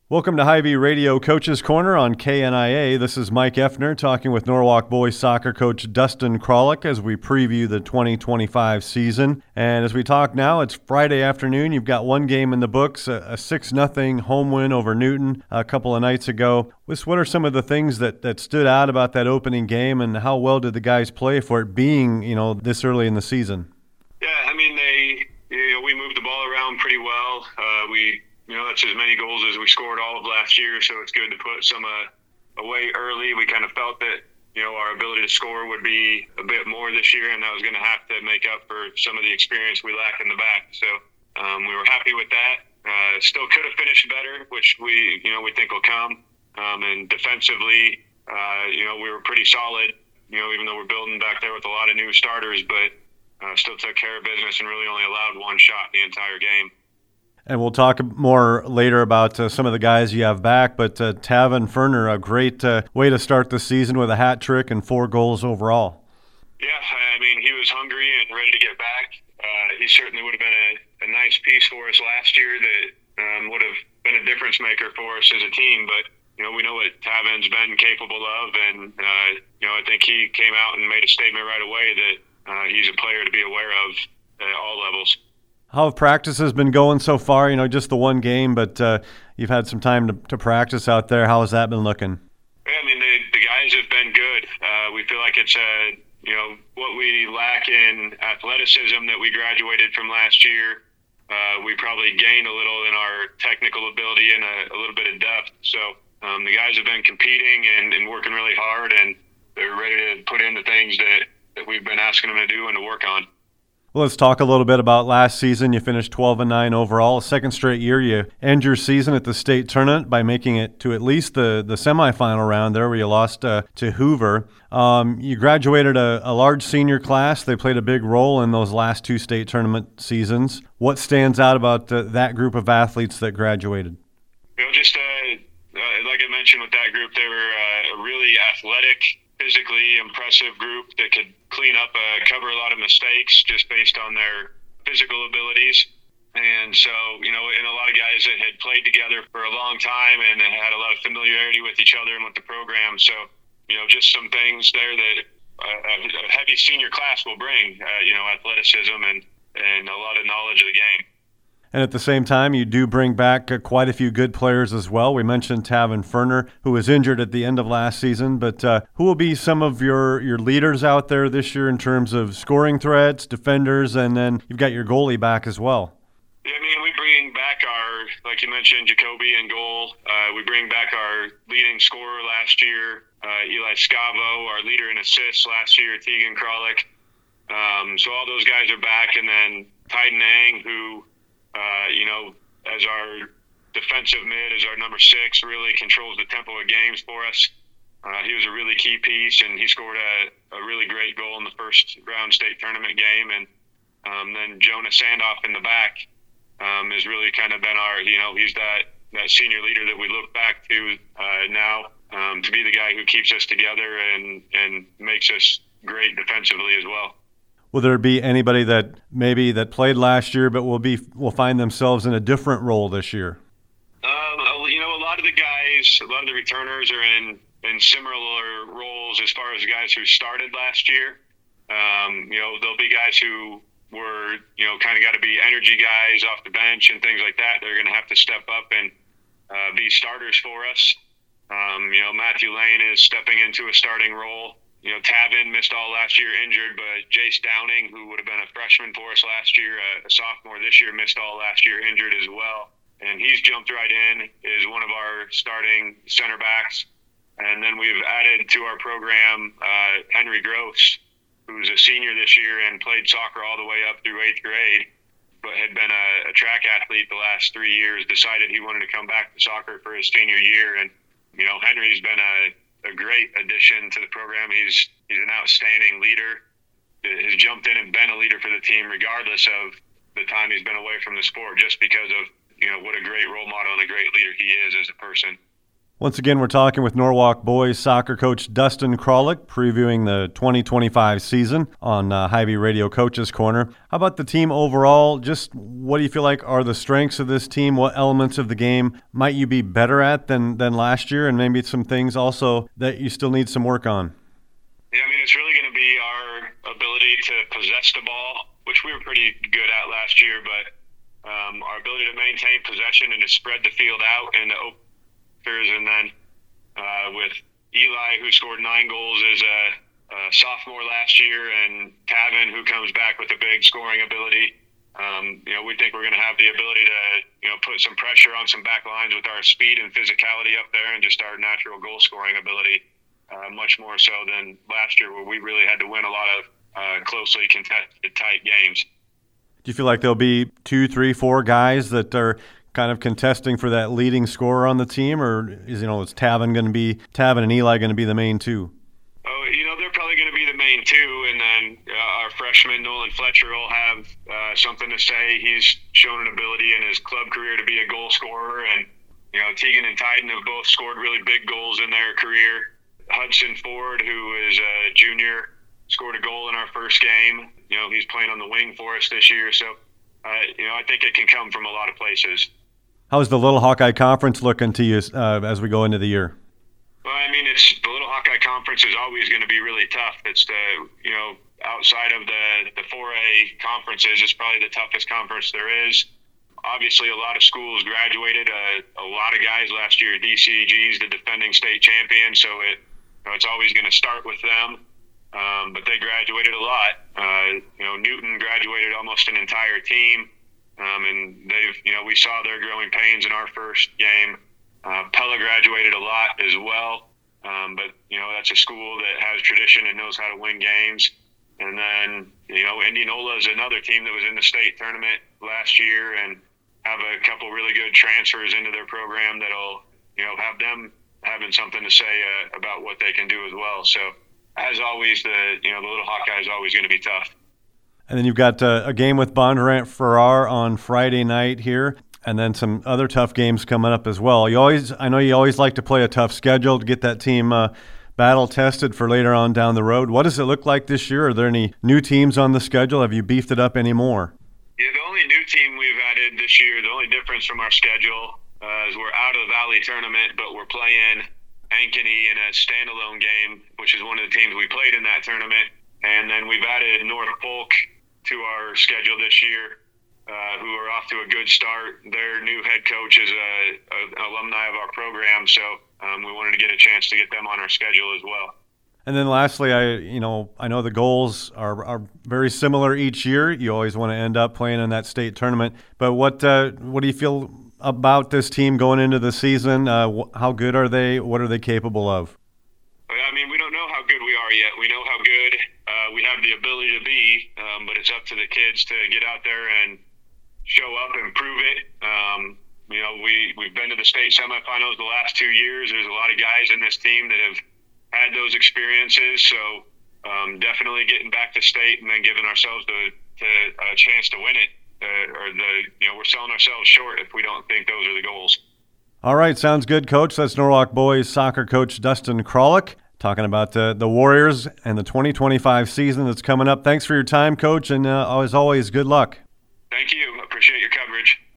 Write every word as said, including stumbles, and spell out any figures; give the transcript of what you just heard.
Welcome to Hy-Vee Radio Coach's Corner on K N I A. This is Mike Effner talking with Norwalk boys soccer coach Dustin Kralik as we preview the twenty twenty-five season. And as we talk now, it's Friday afternoon. You've got one game in the books, a six nothing home win over Newton a couple of nights ago. What are some of the things that, that stood out about that opening game, and how well did the guys play for it being, you know, this early in the season? Yeah, I mean, they, you know, we moved the ball around pretty well. Uh, we You know, that's as many goals as we scored all of last year, so it's good to put some uh, away early. We kind of felt that, you know, our ability to score would be a bit more this year, and that was going to have to make up for some of the experience we lack in the back. So um, we were happy with that. Uh, still could have finished better, which we, you know, we think will come. Um, and defensively, uh, you know, we were pretty solid, you know, even though we're building back there with a lot of new starters, but uh, still took care of business and really only allowed one shot the entire game. And we'll talk more later about uh, some of the guys you have back, but uh, Tavin Ferner, a great uh, way to start the season with a hat trick and four goals overall. Yeah, I mean, he was hungry and ready to get back. Uh, he certainly would have been a, a nice piece for us last year that um, would have been a difference maker for us as a team. But, you know, we know what Tavin's been capable of, and, uh, you know, I think he came out and made a statement right away that uh, he's a player to be aware of at all levels. How have practices been going so far? You know, just the one game, but uh, you've had some time to, to practice out there. How has that been looking? Yeah, I mean, the, the guys have been good. Uh, we feel like it's, uh, you know, what we lack in athleticism that we graduated from last year. Uh, we probably gained a little in our technical ability and a, a little bit of depth. So um, the guys have been competing and, and working really hard, and they're ready to put in the things that, that we've been asking them to do and to work on. Well, let's talk a little bit about last season. You finished twelve and nine overall. A second straight year you end your season at the state tournament by making it to at least the, the semifinal round there, where you lost uh, to Hoover. Um, you graduated a, a large senior class. They played a big role in those last two state tournament seasons. What stands out about uh, that group of athletes that graduated? You know, just uh, uh, like I mentioned with that group, they were uh, a really athletic, physically impressive group that could clean up, uh, cover a lot of mistakes just based on their physical abilities. And so, you know, and a lot of guys that had played together for a long time and had a lot of familiarity with each other and with the program. So, you know, just some things there that uh, a heavy senior class will bring, uh, you know, athleticism and, and a lot of knowledge of the game. And at the same time, you do bring back uh, quite a few good players as well. We mentioned Tavin Ferner, who was injured at the end of last season. But uh, who will be some of your, your leaders out there this year in terms of scoring threats, defenders, and then you've got your goalie back as well? Yeah, I mean, we bring back our, like you mentioned, Jacoby in goal. Uh, we bring back our leading scorer last year, uh, Eli Scavo, our leader in assists last year, Tegan Kralik. Um, so all those guys are back. And then Tyden Ang, who... Uh, you know, as our defensive mid, as our number six, really controls the tempo of games for us. Uh, he was a really key piece, and he scored a, a really great goal in the first round state tournament game. And um, then Jonah Sandoff in the back um, has really kind of been our, you know, he's that, that senior leader that we look back to uh, now um, to be the guy who keeps us together and, and makes us great defensively as well. Will there be anybody that maybe that played last year but will be will find themselves in a different role this year? Um, you know, a lot of the guys, a lot of the returners are in, in similar roles as far as guys who started last year. Um, you know, there'll be guys who were, you know, kind of got to be energy guys off the bench and things like that. They're going to have to step up and uh, be starters for us. Um, you know, Matthew Lane is stepping into a starting role. You know, Tavin missed all last year injured, but Jace Downing, who would have been a freshman for us last year, a, a sophomore this year, missed all last year injured as well. And he's jumped right in, is one of our starting center backs. And then we've added to our program uh, Henry Gross, who's a senior this year and played soccer all the way up through eighth grade, but had been a, a track athlete the last three years, decided he wanted to come back to soccer for his senior year. And, you know, Henry's been a a great addition to the program. He's he's an outstanding leader. Has jumped in and been a leader for the team regardless of the time he's been away from the sport, just because of, you know, what a great role model and a great leader he is as a person. Once again, we're talking with Norwalk boys soccer coach Dustin Kralik, previewing the twenty twenty-five season on uh, Hy-Vee Radio Coaches Corner. How about the team overall? Just what do you feel like are the strengths of this team? What elements of the game might you be better at than, than last year? And maybe some things also that you still need some work on? Yeah, I mean, it's really going to be our ability to possess the ball, which we were pretty good at last year, but um, our ability to maintain possession and to spread the field out and to open. And then uh, with Eli, who scored nine goals as a, a sophomore last year, and Tavin, who comes back with a big scoring ability, um, you know, we think we're going to have the ability to, you know, put some pressure on some back lines with our speed and physicality up there, and just our natural goal scoring ability, uh, much more so than last year, where we really had to win a lot of uh, closely contested, tight games. Do you feel like there'll be two, three, four guys that are kind of contesting for that leading scorer on the team, or is, you know, is Tavin going to be Tavin and Eli going to be the main two? Oh, you know, they're probably going to be the main two, and then uh, our freshman Nolan Fletcher will have uh, something to say. He's shown an ability in his club career to be a goal scorer, and you know, Tegan and Titan have both scored really big goals in their career. Hudson Ford, who is a junior, scored a goal in our first game. You know, he's playing on the wing for us this year, so uh, you know, I think it can come from a lot of places. How's the Little Hawkeye Conference looking to you uh, as we go into the year? Well, I mean, it's the Little Hawkeye Conference is always going to be really tough. It's the, you know, outside of the, the four A conferences, it's probably the toughest conference there is. Obviously, a lot of schools graduated. Uh, a lot of guys last year, D C G is the defending state champion, so it, you know, it's always going to start with them. Um, but they graduated a lot. Uh, you know, Newton graduated almost an entire team. Um, and they've, you know, we saw their growing pains in our first game. Uh, Pella graduated a lot as well. Um, but, you know, that's a school that has tradition and knows how to win games. And then, you know, Indianola is another team that was in the state tournament last year and have a couple really good transfers into their program that'll, you know, have them having something to say uh, about what they can do as well. So, as always, the, you know, the Little Hawkeye is always going to be tough. And then you've got uh, a game with Bondurant Farrar on Friday night here, and then some other tough games coming up as well. You always, I know you always like to play a tough schedule to get that team uh, battle tested for later on down the road. What does it look like this year? Are there any new teams on the schedule? Have you beefed it up any more? Yeah, the only new team we've added this year, the only difference from our schedule uh, is we're out of the Valley tournament, but we're playing Ankeny in a standalone game, which is one of the teams we played in that tournament. And then we've added North Polk to our schedule this year, uh, who are off to a good start. Their new head coach is a, a, an alumni of our program, so um, we wanted to get a chance to get them on our schedule as well. And then lastly, I you know I know the goals are, are very similar each year. You always want to end up playing in that state tournament. But what uh, what do you feel about this team going into the season? Uh, wh- how good are they? What are they capable of? I mean, we don't know how good we are yet. We know how good uh, we have the ability to be, um, but it's up to the kids to get out there and show up and prove it. Um, you know, we, we've been to the state semifinals the last two years. There's a lot of guys in this team that have had those experiences, so um, definitely getting back to state and then giving ourselves the, the a chance to win it. Uh, or the you know, we're selling ourselves short if we don't think those are the goals. All right, sounds good, Coach. That's Norwalk boys soccer coach Dustin Kralik talking about uh, the Warriors and the twenty twenty-five season that's coming up. Thanks for your time, Coach, and uh, as always, good luck. Thank you. Appreciate your coverage.